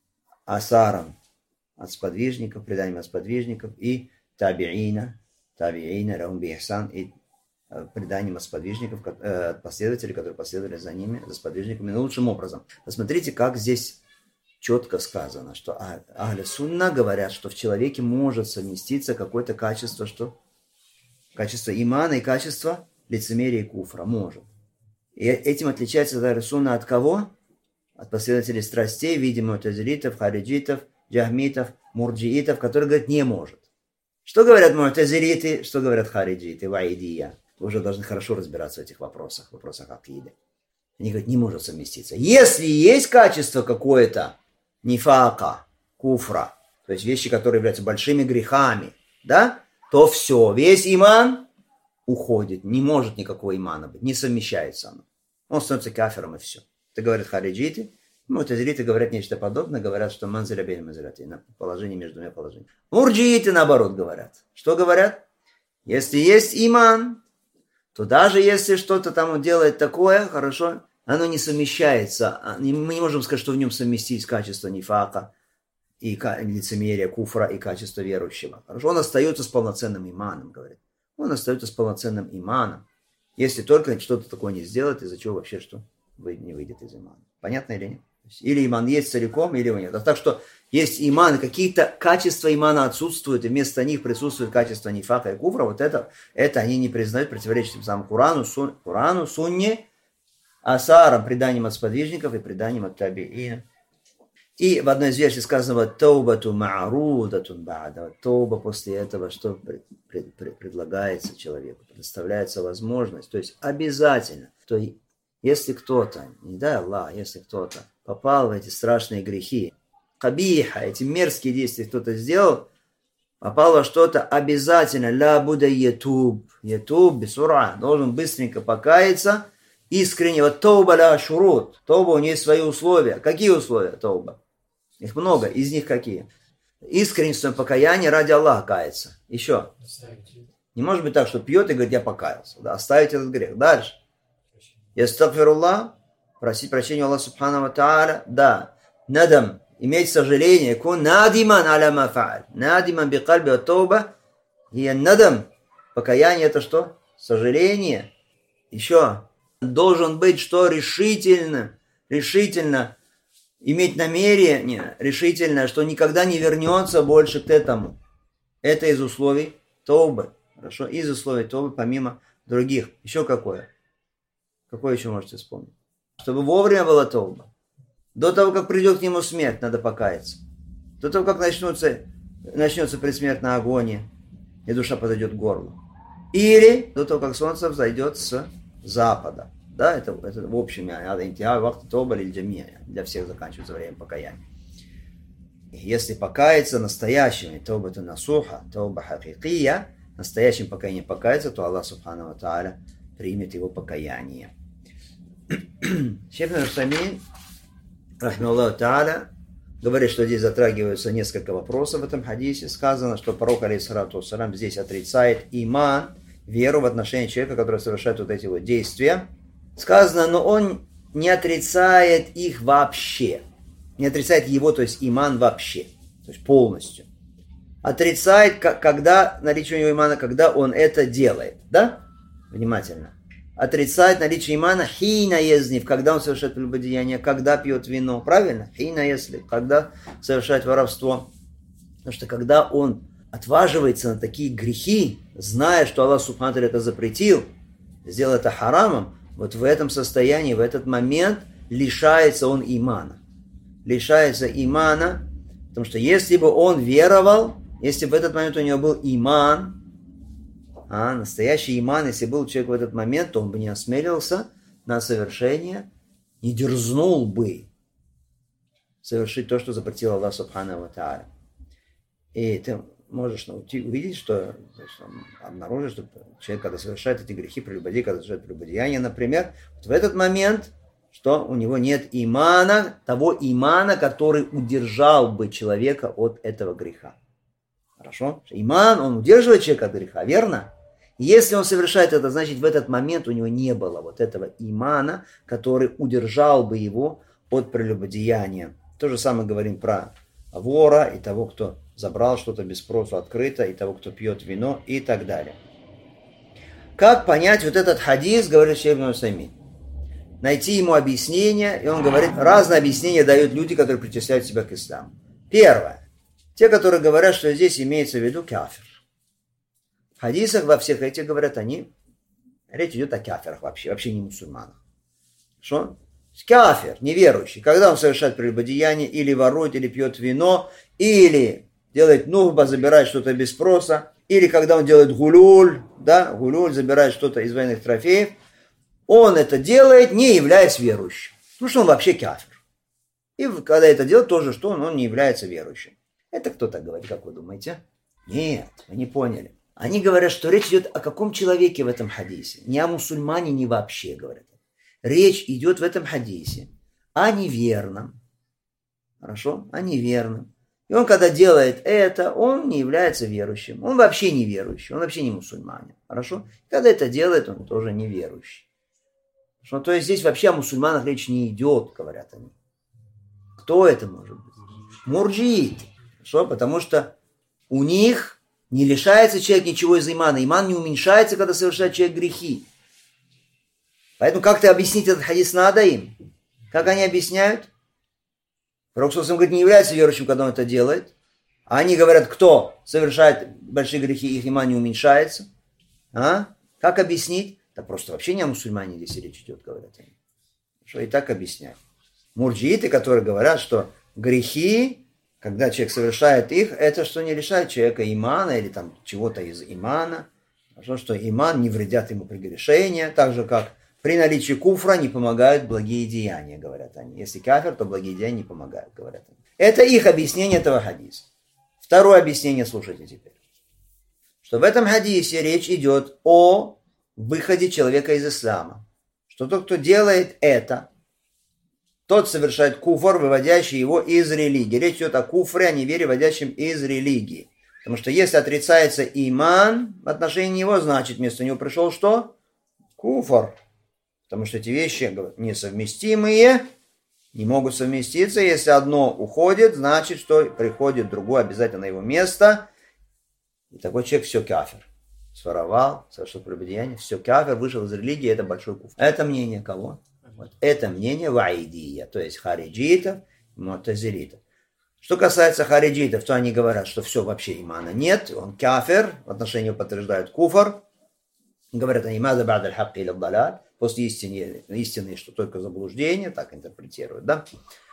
асарам от сподвижников, преданием от сподвижников и табиина, раум би ихсан, и преданием от сподвижников, последователей, которые последовали за ними, за сподвижниками наилучшим образом. Посмотрите, как здесь четко сказано, что ахли сунна говорят, что в человеке может совместиться какое-то качество, что? Качество имана и качество лицемерия и куфра. Может. И этим отличается ахли сунна от кого? От последователей страстей, видимо, мутазилитов, хариджитов, джахмитов, мурджиитов, которые говорят, не может. Что говорят мутазилиты, что говорят хариджиты, ваидия? Вы уже должны хорошо разбираться в этих вопросах акиды. Они говорят, не может совместиться. Если есть качество какое-то, нифака, куфра, то есть вещи, которые являются большими грехами, да, то все, весь иман уходит, не может никакого имана быть, не совмещается оно. Он становится кафиром и все. Это говорят хариджиты, мутазилиты говорят нечто подобное, говорят, что манзиля бейн манзиляти, положение между двумя положениями. Мурджииты наоборот говорят. Что говорят? Если есть иман, то даже если что-то там он делает такое, хорошо, оно не совмещается. Мы не можем сказать, что в нем совместить качество нифака и лицемерия, куфра и качество верующего. Хорошо, он остается с полноценным иманом, говорит. Он остается с полноценным иманом, если только что-то такое не сделает, из-за чего вообще что не выйдет из имана. Понятно или нет? Или иман есть целиком, или его нет. А так что есть иман, какие-то качества имана отсутствуют, и вместо них присутствует качество нифака и куфра. Вот это они не признают, противоречит тем самым Курану, Сунне, асарам, преданием от сподвижников и преданием от табиина. И в одной из версий сказано «Таубату ма'рудатун ба'да». Тауба после этого, что предлагается человеку, предоставляется возможность. То есть обязательно. То если кто-то, не дай Аллах, если кто-то попал в эти страшные грехи, кабиха, эти мерзкие действия кто-то сделал, попал во что-то, обязательно ля буда ятуб бисура, должен быстренько покаяться, искренне. Вот тауба ля шурут, тауба у нее есть свои условия. Какие условия тауба? Их много, из них какие? Искренне в своем покаянии ради Аллаха каяться. Еще. Не может быть так, что пьет и говорит, я покаялся. Да, оставить этот грех. Дальше. Ястагфируллах, просить прощения Аллаха Субхану ва Тааля, да. надам, иметь сожаление, кун надиман аля ма фа'аль. Надиман би кальби ат-тауба и надам. Покаяние это что? Сожаление. Еще должен быть что? Решительно иметь намерение, решительно, что никогда не вернется больше к этому. Это из условий таубы. Хорошо? Из условий таубы, помимо других. Еще какое? Какое еще можете вспомнить? Чтобы вовремя была тауба. До того, как придет к нему смерть, надо покаяться. До того, как начнется предсмертная агония, и душа подойдет к горлу. Или до того, как солнце взойдет с запада. Да, это в общем, для всех заканчивается время покаяния. Если покаяться настоящим, тауба это насуха, тауба хакикия, настоящим покаянием покаяться, то Аллах Субхану ва Тааля примет его покаяние. Шейх Ибн рахимахуллаху Тааля говорит, что здесь затрагиваются несколько вопросов в этом хадисе. Сказано, что пророк, алейхиссалату вассалям, здесь отрицает иман, веру в отношении человека, который совершает вот эти вот действия. Сказано, но он не отрицает их вообще. Не отрицает его, то есть иман вообще. То есть полностью. Отрицает, когда наличие у него имана, когда он это делает. Да? Внимательно. Отрицает наличие имана хина езнив, когда он совершает прелюбодеяние, когда пьет вино. Правильно? Хина еслив, когда совершает воровство. Потому что когда он отваживается на такие грехи, зная, что Аллах Субхану ва Тааля это запретил, сделал это харамом, вот в этом состоянии, в этот момент лишается он имана. Лишается имана, потому что если бы он веровал, если бы в этот момент у него был иман, настоящий иман, если был человек в этот момент, то он бы не осмелился на совершение, не дерзнул бы совершить то, что запретил Аллах Субхану ва Тааля. И ты можешь увидеть, что обнаружить, что человек, когда совершает эти грехи, прелюбодеяние, когда совершает прелюбодеяние, например, вот в этот момент, что у него нет имана, того имана, который удержал бы человека от этого греха. Хорошо? Иман, он удерживает человека от греха, верно? Если он совершает это, значит, в этот момент у него не было вот этого имана, который удержал бы его от прелюбодеяния. То же самое говорим про вора и того, кто забрал что-то без спросу открыто, и того, кто пьет вино, и так далее. Как понять вот этот хадис, говорит Шейх Ибн Усаймин? Найти ему объяснение, и он говорит, разные объяснения дают люди, которые причисляют себя к исламу. Первое. Те, которые говорят, что здесь имеется в виду кафир. В хадисах во всех этих говорят речь идет о кафирах вообще не мусульманах. Что? Кафир, неверующий, когда он совершает прелюбодеяние, или ворует, или пьет вино, или делает нухба, забирает что-то без спроса, или когда он делает гулюль, забирает что-то из военных трофеев, он это делает, не являясь верующим. Потому что он вообще кафир. И когда это делает, тоже что он не является верующим. Это кто так говорит, как вы думаете? Нет, вы не поняли. Они говорят, что речь идет о каком человеке в этом хадисе. Не о мусульмане, не вообще, говорят. Речь идет в этом хадисе о неверном. Хорошо? О неверном. И он, когда делает это, он не является верующим. Он вообще не верующий. Он вообще не мусульманин. Хорошо? Когда это делает, он тоже не верующий. Хорошо? То есть здесь вообще о мусульманах речь не идет, говорят они. Кто это может быть? Мурджииты. Хорошо? Потому что у них не лишается человек ничего из имана. Иман не уменьшается, когда совершает человек грехи. Поэтому как-то объяснить этот хадис надо им. Как они объясняют? Пророк говорит, не является верующим, когда он это делает. А они говорят, кто совершает большие грехи, их иман не уменьшается. Как объяснить? Да просто вообще не о мусульмане здесь речь идет, говорят они. Что и так объясняют. Мурджииты, которые говорят, что грехи, когда человек совершает их, это что не лишает человека имана или там чего-то из имана. Что иман не вредят ему прегрешения, так же как при наличии куфра не помогают благие деяния, говорят они. Если кафир, то благие деяния не помогают, говорят они. Это их объяснение этого хадиса. Второе объяснение слушайте теперь. Что в этом хадисе речь идет о выходе человека из ислама. Что тот, кто делает это, тот совершает куфр, выводящий его из религии. Речь идет о куфре, о неверии, выводящем из религии. Потому что если отрицается иман в отношении него, значит вместо него пришел что? Куфр. Потому что эти вещи несовместимые, Не могут совместиться. Если одно уходит, значит, что приходит другое обязательно на его место. И такой человек все кафир. Своровал, совершил прелюбодеяние, все кафир, вышел из религии, это большой куфр. Это мнение кого? Вот. Это мнение ваидия, то есть хариджитов, мутазилитов. Что касается хариджитов, то они говорят, что все, вообще имана нет, он кафир, в отношении его подтверждают куфр. Говорят они, маза ба'д аль-хакки или далаль, после истины, что только заблуждение, так интерпретируют, да?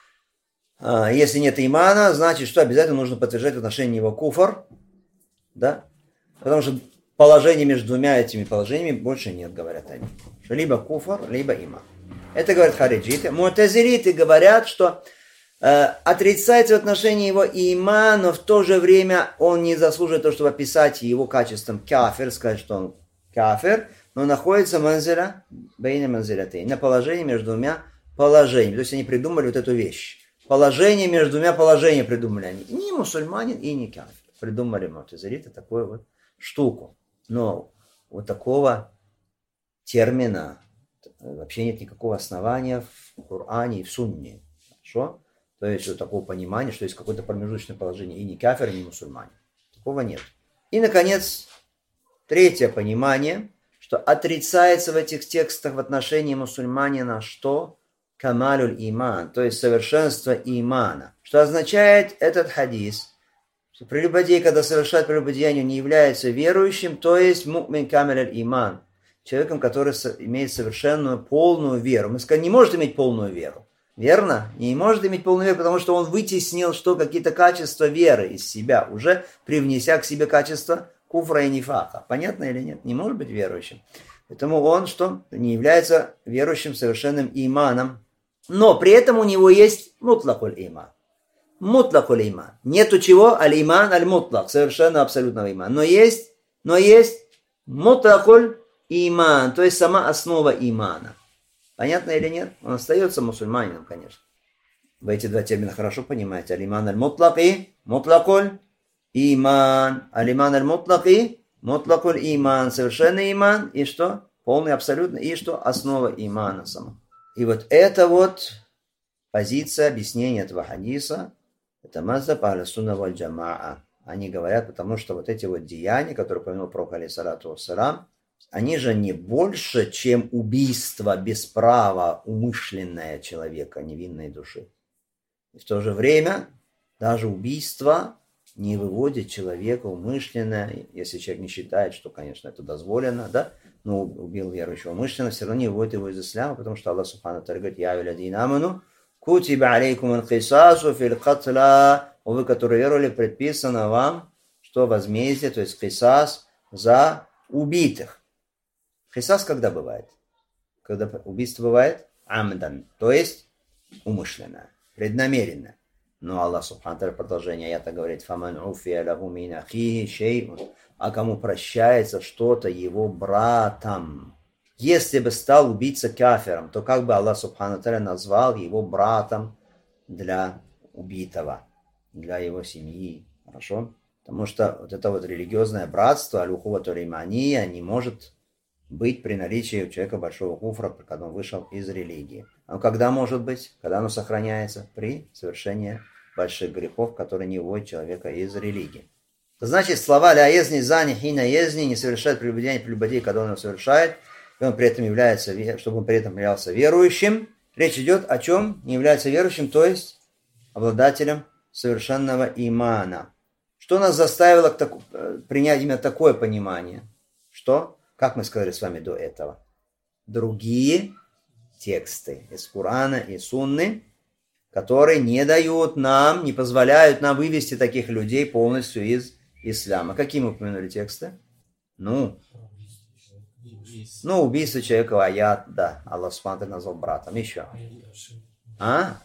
Если нет имана, значит, что обязательно нужно подтверждать в отношении его куфр, да? Потому что положения между двумя этими положениями больше нет, говорят они. Что либо куфр, либо иман. Это говорят хариджиты. Мутазилиты говорят, что отрицается в отношении его иман, но в то же время он не заслуживает того, чтобы описать его качеством кафир, сказать, что он кафир, но находится манзиля, бейна манзилятей, на положении между двумя положениями. То есть они придумали вот эту вещь. Положение между двумя положениями придумали они. Не мусульманин и не кафир. Придумали мутазилиты такую вот штуку. Но вот такого термина вообще нет никакого основания в Коране и в Сунне. Хорошо? То есть вот такого понимания, что есть какое-то промежуточное положение и не кафир, и не мусульманин. Такого нет. И, наконец, третье понимание, что отрицается в этих текстах в отношении мусульманина что? Камалюль иман, то есть совершенство имана. Что означает этот хадис? Что прелюбодей, когда совершает прелюбодеяние, не является верующим, то есть му'мин камалюль иман. Человеком, который имеет совершенную, полную веру. Мы сказали, не может иметь полную веру. Верно? Не может иметь полную веру, потому что он вытеснил что какие-то качества веры из себя, уже привнеся к себе качество куфра и нифака. Понятно или нет? Не может быть верующим. Поэтому он что? Не является верующим совершенным иманом. Но при этом у него есть мутлакуль иман. Мутлакуль иман. Нету чего? Аль-иман, аль-мутлак. Совершенно абсолютного имана. Но есть мутлакуль иман. То есть сама основа имана. Понятно или нет? Он остается мусульманином, конечно. Вы эти два термина хорошо понимаете. Аль-иман аль-мутлак и мутлакуль иман. Аль-иман аль-мутлак и мутлакуль иман. Совершенный иман. И что? Полный, абсолютный. И что? Основа имана сама. И вот это вот позиция объяснения этого хадиса. Это мазхаб ахлю-сунна валь-джамаа. Они говорят, потому что вот эти вот деяния, которые упомянул пророк алейхиссалату вассалам, они же не больше, чем убийство без права умышленное человека, невинной души. И в то же время даже убийство не выводит человека умышленно, если человек не считает, что, конечно, это дозволено, да, но убил верующего умышленно, все равно не выводит его из ислама, потому что Аллах Субхану ва-Тааля говорит: «Я алладина аману, кутиба алейкум аль-кисасу фил катла». Вы, которые веровали, предписано вам, что возмездие, то есть кисас, за убитых. Кисас когда бывает? Когда убийство бывает амдан, то есть умышленно, преднамеренно. Но Аллах Субхану ва-Тааля продолжение аята говорит: «Фаман уфия лаху мин ахихи шей'ун». А кому прощается что-то его братом. Если бы стал убийца кафиром, то как бы Аллах Субхану ва-Тааля назвал его братом для убитого, для его семьи. Хорошо? Потому что вот это вот религиозное братство, аль-ухувату аль-имания, не может быть при наличии у человека большого куфра, когда он вышел из религии. А когда может быть? Когда оно сохраняется? При совершении больших грехов, которые не выводят человека из религии. Значит, слова «ля езни зани хина езни» не совершает прелюбодеяния, когда он его совершает, и он при этом является, чтобы он при этом являлся верующим. Речь идет о чем? Не является верующим, то есть обладателем совершенного имана. Что нас заставило принять именно такое понимание? Что? Как мы сказали с вами до этого? Другие тексты из Корана и Сунны, которые не дают нам, не позволяют нам вывести таких людей полностью из ислама. Какие мы упомянули тексты? Убийство человека, аят, да, Аллах Субхану назвал братом. Еще. А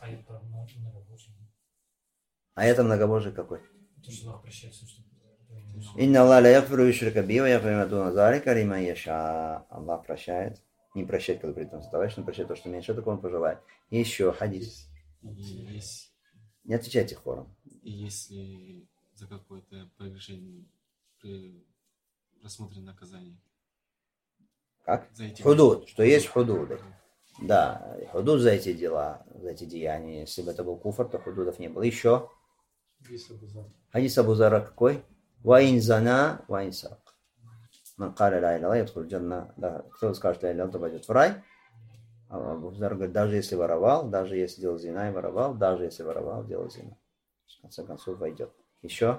это многобожие какой? Инна Аллах ля ягфиру юшрика биhi ва ягфиру ма дуна залика лиман яша. Аллах прощает. Не прощает, когда при этом задаваешь, но прощает то, что меньше, такого он пожелает. Еще хадис. Не отвечайте хором. И если за какое-то прегрешение рассмотрено наказание. Как? Худуд, что есть худуды. Да, худуд за эти дела, за эти деяния. Если бы это был куфр, то худудов не было. Еще. Хадис Абу Зара какой? Ваин зана, ваин сарак. Ман каля ла иля ядхуль джанна. Да, кто скажет ла иля, то пойдет в рай. А Абу Зар говорит, даже если воровал, даже если делал зина и воровал, даже если воровал, делал зина. В конце концов войдет. Еще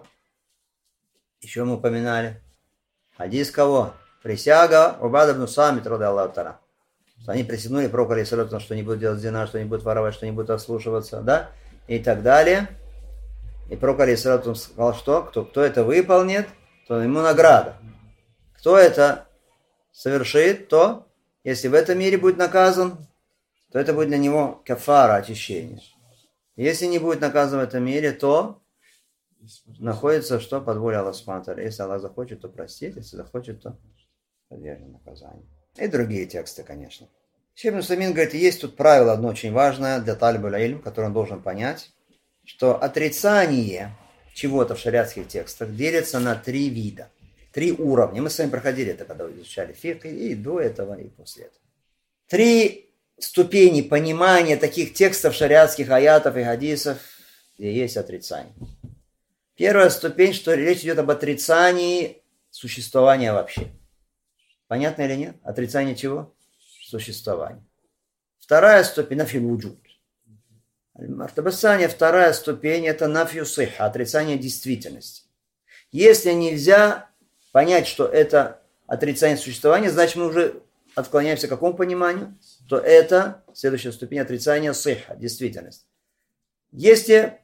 мы упоминали. Хадис кого? Присяга Убада ибн Самит, рода Аллаху та'аля. Они присягнули пророку алейхиссалату, что не будут делать зина, что не будут воровать, что не будут ослушиваться, да, и так далее. И пророк алейхиссалату сказал, что кто это выполнит, то ему награда. Кто это совершит, то, если в этом мире будет наказан, то это будет для него кафара, очищение. Если не будет наказан в этом мире, то находится что? Под волей Аллаха субхану ва тааля. Если Аллах захочет, то простит, если захочет, то подвергнет наказанию. И другие тексты, конечно. Шейх ибн Усаймин говорит, есть тут правило одно очень важное для талибуль илм, которое он должен понять, что отрицание чего-то в шариатских текстах делится на 3 вида, 3 уровня. Мы с вами проходили это, когда изучали фикх, и до этого, и после этого. 3 ступени понимания таких текстов шариатских аятов и хадисов, где есть отрицание. Первая ступень, что речь идет об отрицании существования вообще. Понятно или нет? Отрицание чего? Существования. Вторая ступень – нафи вуджуд. Мартабасания, вторая ступень – это нафи сихха, отрицание действительности. Если нельзя понять, что это отрицание существования, значит мы уже отклоняемся к какому пониманию? То это следующая ступень отрицания сихха, действительность. Если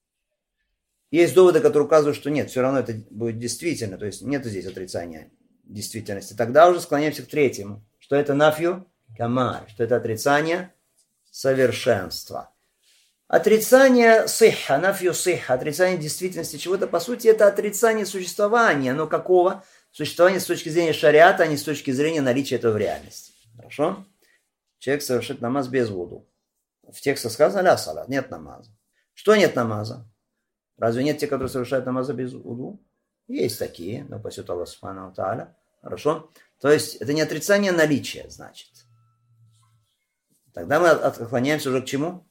есть доводы, которые указывают, что нет, все равно это будет действительно, то есть нет здесь отрицания действительности, тогда уже склоняемся к третьему, что это нафью камаль, что это отрицание совершенства. Отрицание сихха, нафью сихха, отрицание действительности чего-то, по сути, это отрицание существования, но какого? Существования с точки зрения шариата, а не с точки зрения наличия этого в реальности. Хорошо? Человек совершит намаз без вуду. В тексте сказано ля салат, нет намаза. Что нет намаза? Разве нет тех, которые совершают намаза без вуду? Есть такие, но пасет Аллах субхану ва тааля. Хорошо? То есть это не отрицание наличия, значит. Тогда мы отклоняемся уже к чему?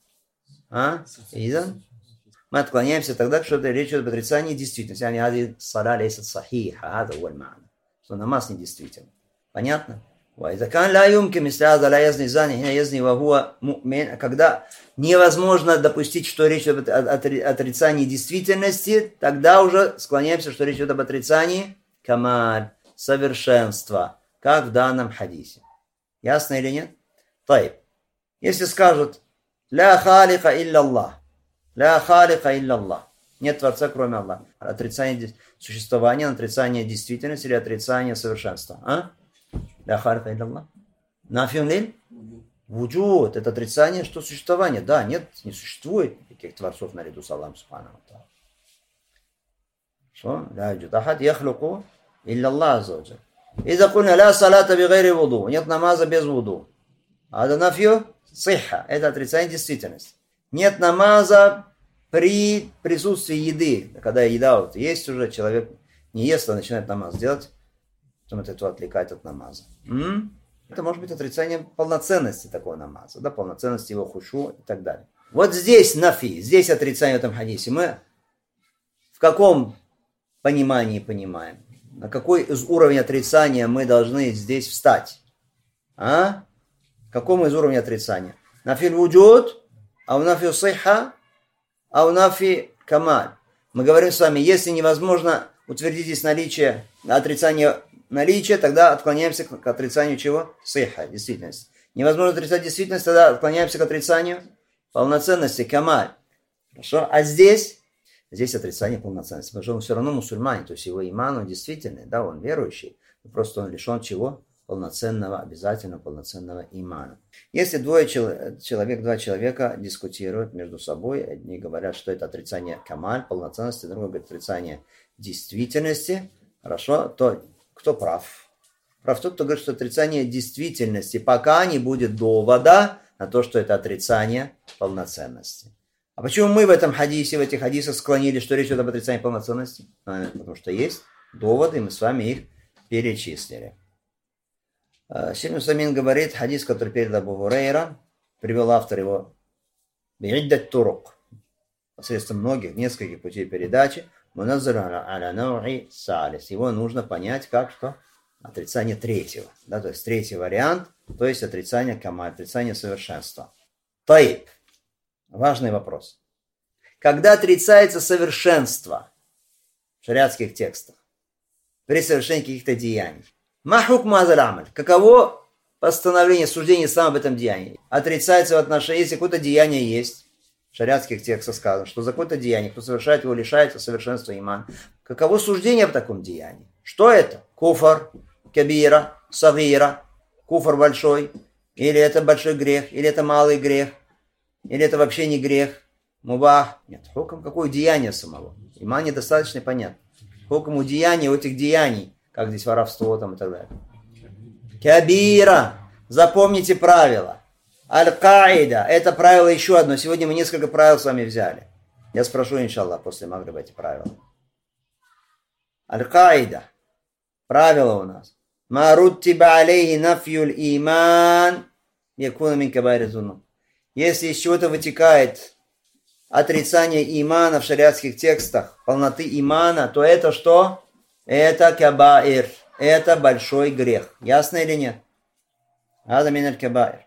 Изан? Мы отклоняемся тогда, что это речь идет об отрицании действительности. Что намаз недействителен. Понятно? Когда невозможно допустить, что речь идет об отрицании действительности, тогда уже склоняемся, что речь идет об отрицании камаль, совершенства, как в данном хадисе. Ясно или нет? Тайб. Если скажут «Ля халика илля Аллах», «Ля халика илля Аллах», нет Творца, кроме Аллаха. Отрицание существования, отрицание действительности или отрицание совершенства. «Ля халика илля Аллах». Нафиун лиль? Вуджуд. Это отрицание, что существование. Да, нет, не существует никаких творцов наряду с Аллахом субхану ва тааля. Что? «Ля юджуд ахад яхлуку илля Аллах азза ва джалля». «Иза кульна ля салата би гайри вуду». Нет намаза без вуду. Ада нафью сихха. Это отрицание действительности. Нет намаза при присутствии еды. Когда еда вот есть уже, человек не ест, а начинает намаз делать, потом это отвлекает от намаза. Это может быть отрицание полноценности такого намаза, да, полноценности его хушу и так далее. Вот здесь нафи, здесь отрицание в этом хадисе. Мы в каком понимании понимаем? На какой из уровней отрицания мы должны здесь встать? В каком из уровней отрицания? Нафи вуджуд, а у нафи сихха, а у нафи камаль. Мы говорим с вами, если невозможно утвердить здесь наличие, отрицание наличия, тогда отклоняемся к отрицанию чего? Сихха, действительность. Невозможно отрицать действительность, тогда отклоняемся к отрицанию полноценности, камаль. Хорошо? А здесь отрицание полноценности. Потому что он все равно мусульманин, то есть его иман, он действительный, да, он верующий. Просто он лишен чего? Полноценного, обязательно полноценного имана. Если два человека дискутируют между собой, одни говорят, что это отрицание камаль, полноценности, другой говорит отрицание действительности, хорошо, то кто прав? Прав тот, кто говорит, что отрицание действительности, пока не будет довода на то, что это отрицание полноценности. А почему мы в этом хадисе, в этих хадисах склонили, что речь идет об отрицании полноценности? Потому что есть доводы, и мы с вами их перечислили. Шейх Усаймин говорит, хадис, который передал Абу Хурейра, привел автор его би'иддат турук, посредством многих, нескольких путей передачи, муназзар аля науи салис. Его нужно понять как что? Отрицание третьего. Да, то есть третий вариант, то есть отрицание камаль, отрицание совершенства. Таиб. Важный вопрос. Когда отрицается совершенство в шариатских текстах при совершении каких-то деяний, махук мазаль амаль. Каково постановление, суждение сам об этом деянии? Отрицается в отношении, если какое-то деяние есть, в шариатских текстах сказано, что за какое-то деяние, кто совершает его, лишается совершенства имана. Каково суждение об таком деянии? Что это? Куфар, кабира, сагира, куфар большой, или это большой грех, или это малый грех, или это вообще не грех, мубах. Нет, хукм какое деяние самого. Иман недостаточно понятно. Хукм у деяния, у этих деяний, как здесь воровство там и так далее. Кабира. Запомните правило. Аль-Каида. Это правило еще одно. Сегодня мы несколько правил с вами взяли. Я спрошу, иншаллах, после магриба эти правила. Аль-Каида. Правило у нас. Маруттиба алейхи нафьюль иман якуна мин кабаири зунуб. Если из чего-то вытекает отрицание имана в шариатских текстах, полноты имана, то это что? Это кабаир. Это большой грех. Ясно или нет? Ада миналь кабаир.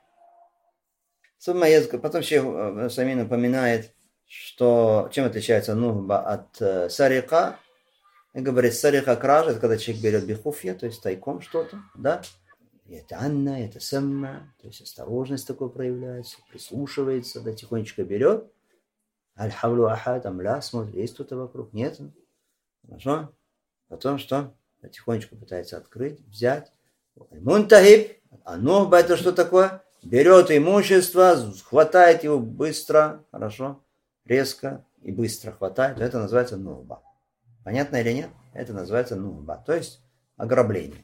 Потом шейх Усаймин упоминает, что чем отличается нухба от сарика. И говорит, сарика кража, это когда человек берет бихуфья, то есть тайком что-то, да? И это анна, это самма, то есть осторожность такой проявляется, прислушивается, да, тихонечко берет. Аль-хавлю ахад, амля, смотрит, есть кто-то вокруг, нет. Хорошо? Потом что? Тихонечко пытается открыть, взять. Мунтахиб, а нухба это что такое? Берет имущество, хватает его быстро, хорошо, резко и быстро хватает. Это называется нухба. Понятно или нет? Это называется нухба, то есть ограбление.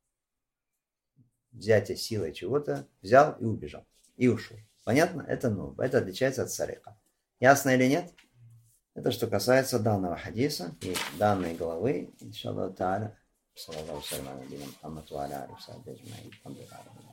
Взятие силой чего-то, взял и убежал, и ушел. Понятно? Это нухба, это отличается от сарика. Ясно или нет? Это что касается данного хадиса и данной главы. Иншаллаху та'аля. Саллаллаху алейхи ва саллям.